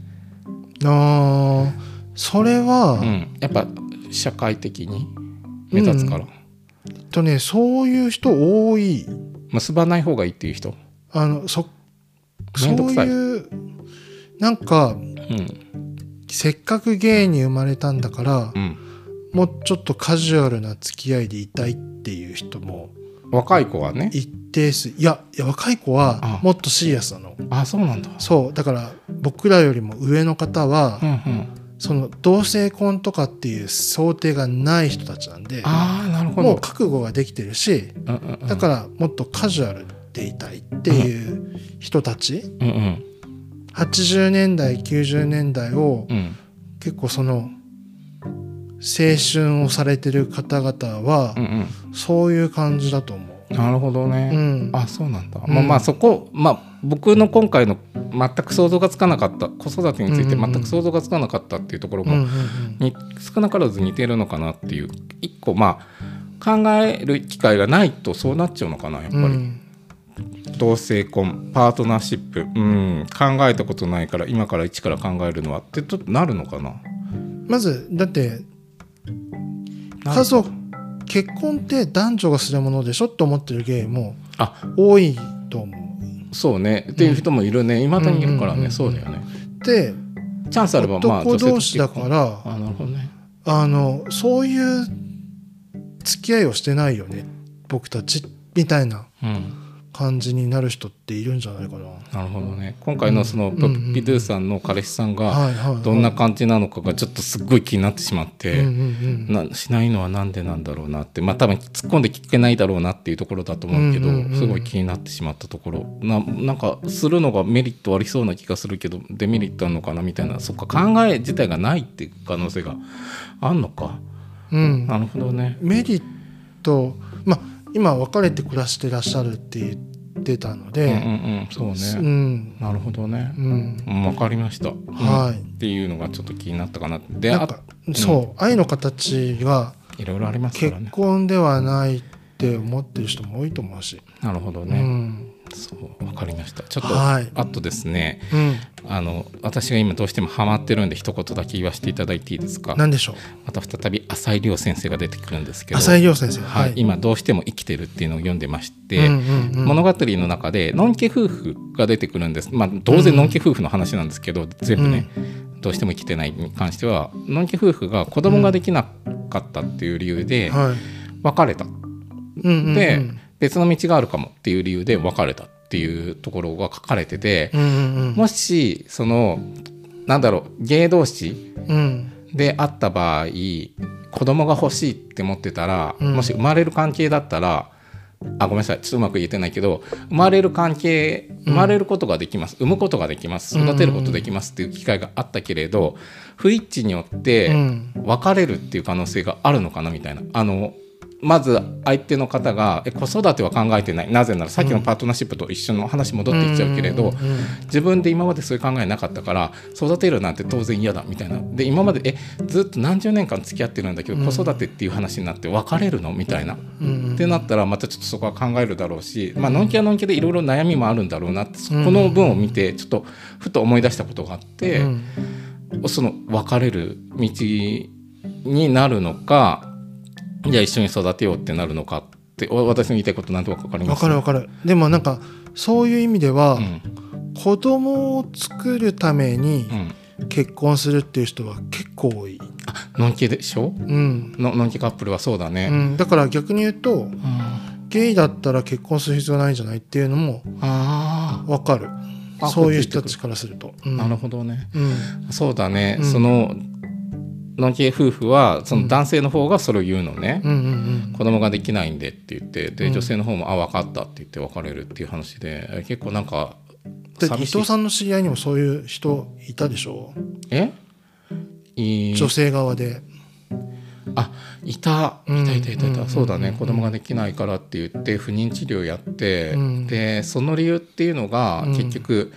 それは、 やっぱ社会的に目立つから、 そういう人多い。 結ばない方がいいっていう人、 そういうなんか、せっかくゲイに生まれたんだから、もうちょっとカジュアルな付き合いでいたいっていう人も若い子はね一定数、いや若い子はもっとシリアスなの。 そうなんだ。 そうだから僕らよりも上の方は、その同性婚とかっていう想定がない人たちなんで、 なるほど、 もう覚悟ができてるし、だからもっとカジュアルでいたいっていう人たち、80年代90年代を、結構その青春をされてる方々は、そういう感じだと思う。 なるほどね、そうなんだ。そこ、僕の今回の全く想像がつかなかった子育てについて全く想像がつかなかったっていうところも少なからず似てるのかなっていう、一個考える機会がないとそうなっちゃうのかな、やっぱり。同性婚、パートナーシップ、考えたことないから今から一から考えるのはってちょっとなるのかな。 まずだって結婚って男女がするものでしょって思ってるゲイも多いと思う。 そうね、っていう人もいるね、未だにいるからね。そうだよね。 でチャンスあれば男同士だから、 なるほどね、 そういう付き合いをしてないよね僕たちみたいな感じになる人っているんじゃないかな。 なるほどね。今回のそのプッピドゥさんの彼氏さんがどんな感じなのかがちょっとすっごい気になってしまって、しないのはなんでなんだろうなって、多分突っ込んで聞けないだろうなっていうところだと思うけど、すごい気になってしまったところ、なんかするのがメリットありそうな気がするけどデメリットあるのかなみたいな、そっか、考え自体がないっていう可能性があんのか。なるほどね。 メリット、今別れて暮らしてらっしゃるって言っってたので、 そうね、なるほどね、分かりました、っていうのがちょっと気になったかな。で、 そう愛の形がいろいろありますからね。 結婚ではないって思ってる人も多いと思うし。 なるほどね、そう分かりました。ちょっと、あとですね、私が今どうしてもハマってるんで一言だけ言わせていただいていいですか。 何でしょう。 また再び浅井亮先生が出てくるんですけど、 浅井亮先生、 今どうしても生きてるっていうのを読んでまして、物語の中でのんけ夫婦が出てくるんです。当然のんけ夫婦の話なんですけど、全部ね、どうしても生きてないに関してはのんけ夫婦が子供ができなかったっていう理由で別れた、で別の道があるかもっていう理由で別れたっていうところが書かれてて、もしそのゲイ同士であった場合、子供が欲しいって思ってたら、もし生まれる関係だったら、ごめんなさいちょっとうまく言えてないけど、生まれることができます、産むことができます、育てることできますっていう機会があったけれど、不一致によって別れるっていう可能性があるのかなみたいな。まず相手の方が子育ては考えてない、なぜならさっきのパートナーシップと一緒の話戻っていっちゃうけれど、自分で今までそういう考えなかったから育てるなんて当然嫌だみたいな。で今までずっと何十年間付き合ってるんだけど、子育てっていう話になって別れるのみたいな、ってなったらまたちょっとそこは考えるだろうし、のんきはのんきでいろいろ悩みもあるんだろうなって、この文を見てちょっとふと思い出したことがあって、その別れる道になるのか、じゃあ一緒に育てようってなるのかって、私の言いたいことなんとか分かります？ 分かる。でもそういう意味では、子供を作るために結婚するっていう人は結構多い。 のんきでしょ、のんきカップルはそうだね、 だから逆に言うと、ゲイだったら結婚する必要ないんじゃないっていうのも分かる。そういう人たちからすると、 なるほどね、そうだね、そののんき夫婦はその男性の方がそれを言うのね、子供ができないんでって言って、で女性の方も分かったって言って別れるっていう話で、結構伊藤さんの知り合いにもそういう人いたでしょ。女性側でいた、そうだね、子供ができないからって言って不妊治療やって、でその理由っていうのが結局、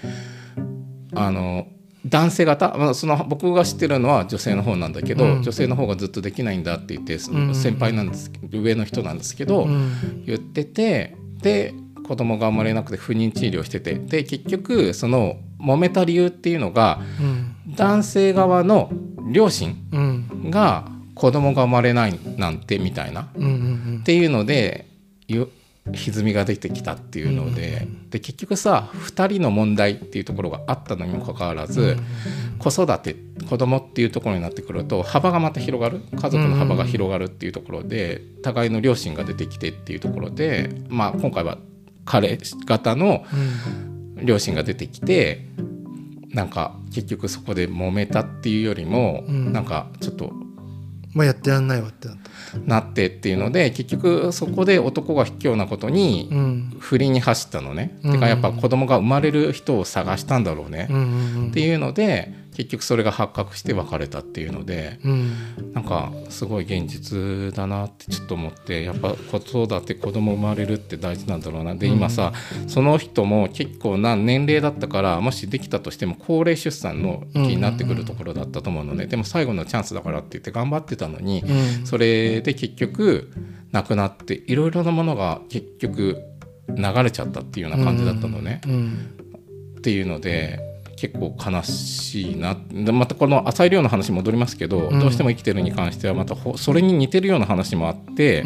男性型、僕が知ってるのは女性の方なんだけど、女性の方がずっとできないんだって言って、先輩なんですけど、上の人なんですけど、言ってて、で子供が生まれなくて不妊治療してて、で結局その揉めた理由っていうのが、男性側の両親が子供が生まれないなんてみたいな、っていうので歪みが出てきたっていうので、で結局さ2人の問題っていうところがあったのにもかかわらず、子育て子供っていうところになってくると幅がまた広がる、家族の幅が広がるっていうところで、互いの両親が出てきてっていうところで、今回は彼方の両親が出てきて、結局そこで揉めたっていうよりも、ちょっとやってやんないわってなってっていうので、結局そこで男が卑怯なことに不倫に走ったのね、てかやっぱ子供が生まれる人を探したんだろうね、っていうので結局それが発覚して別れたっていうので、すごい現実だなってちょっと思って、やっぱ子育て子供生まれるって大事なんだろうな。で今さ、その人も結構な年齢だったから、もしできたとしても高齢出産の気になってくるところだったと思うので、でも最後のチャンスだからって言って頑張ってたのに、それで結局なくなって、いろいろなものが結局流れちゃったっていうような感じだったのね、っていうので結構悲しいな。またこの浅井亮の話戻りますけど、どうしても生きてるに関してはまたそれに似てるような話もあって、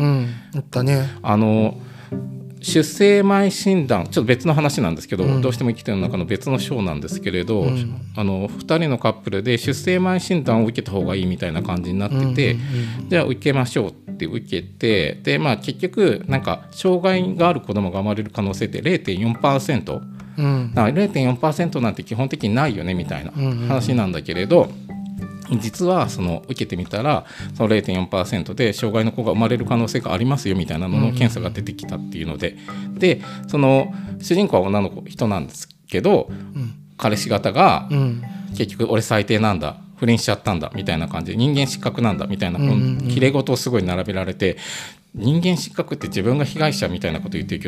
あったね。 出生前診断、ちょっと別の話なんですけど、どうしても生きてる中の別の章なんですけれど、2人のカップルで出生前診断を受けた方がいいみたいな感じになってて、じゃあ受けましょうって受けて、で結局障害がある子供が生まれる可能性って 0.4%、0.4% なんて基本的にないよねみたいな話なんだけれど、実はその受けてみたらその 0.4% で障害の子が生まれる可能性がありますよみたいなのの検査が出てきたっていうので、でその主人公は女の人なんですけど、彼氏方が結局俺最低なんだ、不倫しちゃったんだみたいな感じで、人間失格なんだみたいなきれい事をすごい並べられて、人間失格って自分が被害者みたいなこと言ってるけど、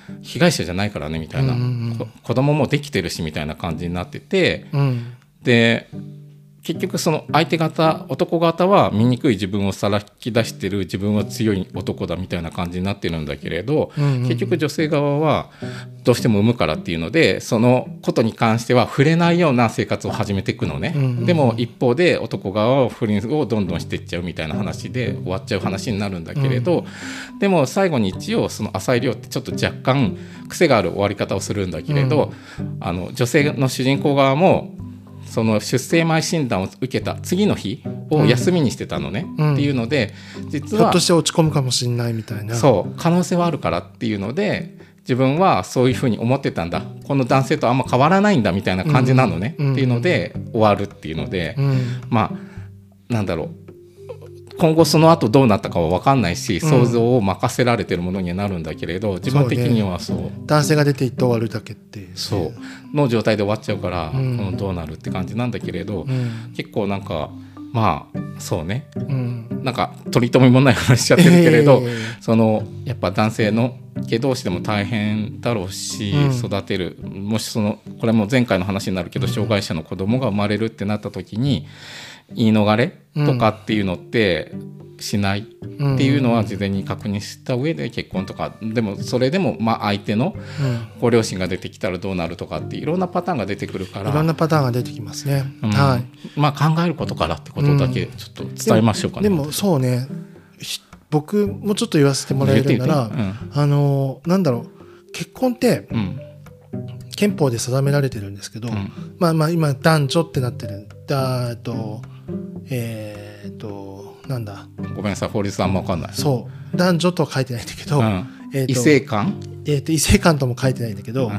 被害者じゃないからねみたいな、子供もできてるしみたいな感じになってて、で結局その相手方、男方は醜い自分をさらけ出してる、自分は強い男だみたいな感じになってるんだけれど、結局女性側はどうしても産むからっていうので、そのことに関しては触れないような生活を始めていくのね。でも一方で男側は不倫をどんどんしていっちゃうみたいな話で終わっちゃう話になるんだけれど、でも最後に一応その浅井亮ってちょっと若干癖がある終わり方をするんだけれど、女性の主人公側もその出生前診断を受けた次の日を休みにしてたのね、っていうので、実はひょっとして落ち込むかもしれないみたいな、 そう可能性はあるからっていうので、自分はそういうふうに思ってたんだ、この男性とあんま変わらないんだみたいな感じなのね、っていうので終わるっていうので、まあなんだろう、今後その後どうなったかは分かんないし、想像を任せられてるものにはなるんだけれど、自分的にはそう、 男性が出ていって終わるだけっていう、 そうの状態で終わっちゃうから、どうなるって感じなんだけれど、結構なんかまあそうね、なんか取り留めもない話しちゃってるけれど、そのやっぱ男性の家同士でも大変だろうし、育てる、もしそのこれも前回の話になるけど、障害者の子供が生まれるってなった時に言い逃れとかっていうのってしないっていうのは事前に確認した上で結婚とか、でもそれでもまあ相手のご両親が出てきたらどうなるとかっていろんなパターンが出てくるから、 いろんなパターンが出てきますね、 まあ考えることからってことだけちょっと伝えましょうかね。 でもそうね、僕もちょっと言わせてもらえるなら、なんだろう、結婚って、憲法で定められてるんですけど、まあ今男女ってなってるなんだ、 ごめんなさい、法律あんま分かんない。 そう男女とは書いてないんだけど、 異性間、 異性間とも書いてないんだけど、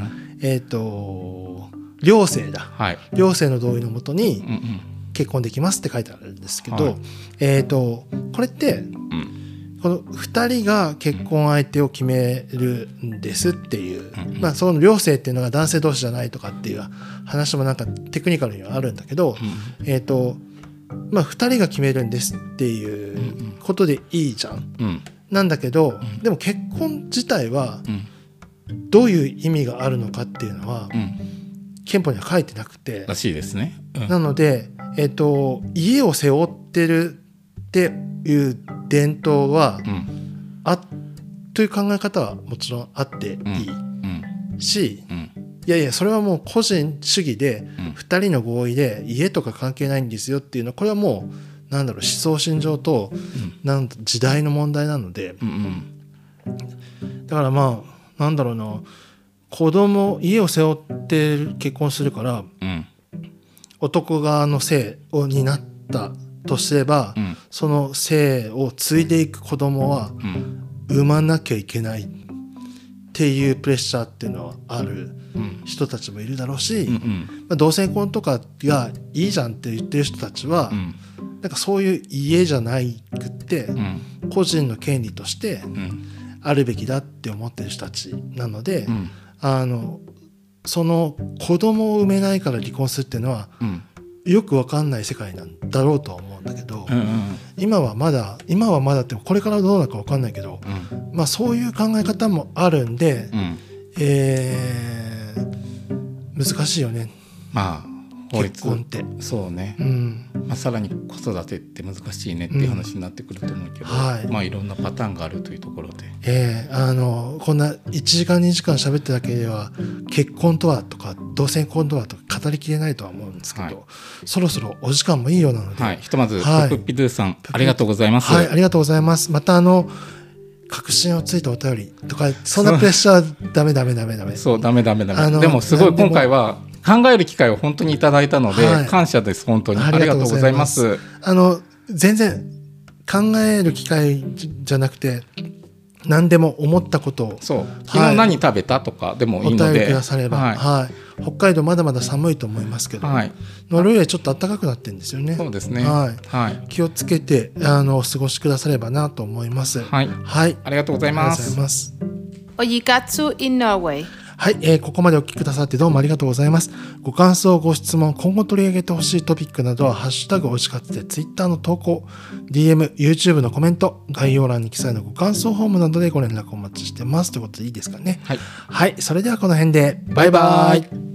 両性だ、両性の同意のもとに結婚できますって書いてあるんですけど、これって、この2人が結婚相手を決めるんですっていう、まあその両性っていうのが男性同士じゃないとかっていう話もなんかテクニカルにはあるんだけど、まあ2人が決めるんですっていうことでいいじゃん、なんだけど、でも結婚自体はどういう意味があるのかっていうのは憲法には書いてなくて、 らしいですね、 なので、家を背負ってるっていう伝統は、という考え方はもちろんあっていいし、いやいやそれはもう個人主義で2人の合意で家とか関係ないんですよっていうのは、これはもうなんだろう、思想信条となん時代の問題なので、だからまあなんだろうな、家を背負って結婚するから、男側の性になったとすれば、その性を継いでいく子供は産まなきゃいけないっていうプレッシャーっていうのはある人たちもいるだろうし、同性婚とかがいいじゃんって言ってる人たちは、なんかそういう家じゃないくって、個人の権利としてあるべきだって思ってる人たちなので、その子供を産めないから離婚するっていうのは、よく分かんない世界なんだろうとは思うんだけど、今はまだってこれからどうなるか分かんないけど、まあそういう考え方もあるんで、難しいよね、 まあ法律結婚ってそうね、まあ、さらに子育てって難しいねっていう話になってくると思うけど、まあいろんなパターンがあるというところで、 こんな1時間2時間喋ってだけでは結婚とはとか同性婚とはとか語りきれないとは思うんですけど、そろそろお時間もいいようなので、 ひとまずプッピドゥさん、ありがとうございます。 ありがとうございます。また確信をついたお便りとか、そんなプレッシャーダメそうダメでもすごい今回は考える機会を本当にいただいたので、感謝です。本当にありがとうございます。 全然考える機会じゃなくて、何でも思ったことを、 昨日何食べたとかでもいいのでお便りくだされば、北海道まだまだ寒いと思いますけど、ノルウェーちょっと暖かくなってるんですよね。 そうですね、 気をつけてお過ごしくださればなと思います。 ありがとうございます。 Ojigatsu in Norway. はい、ここまでお聞きくださってどうもありがとうございます。ご感想、ご質問、今後取り上げてほしいトピックなどは、ハッシュタグおいしかつで Twitter の投稿、DM、YouTube のコメント、概要欄に記載のご感想フォームなどでご連絡お待ちしてます。ということでいいですかね。 はい。 はい、それではこの辺で、バイバイ。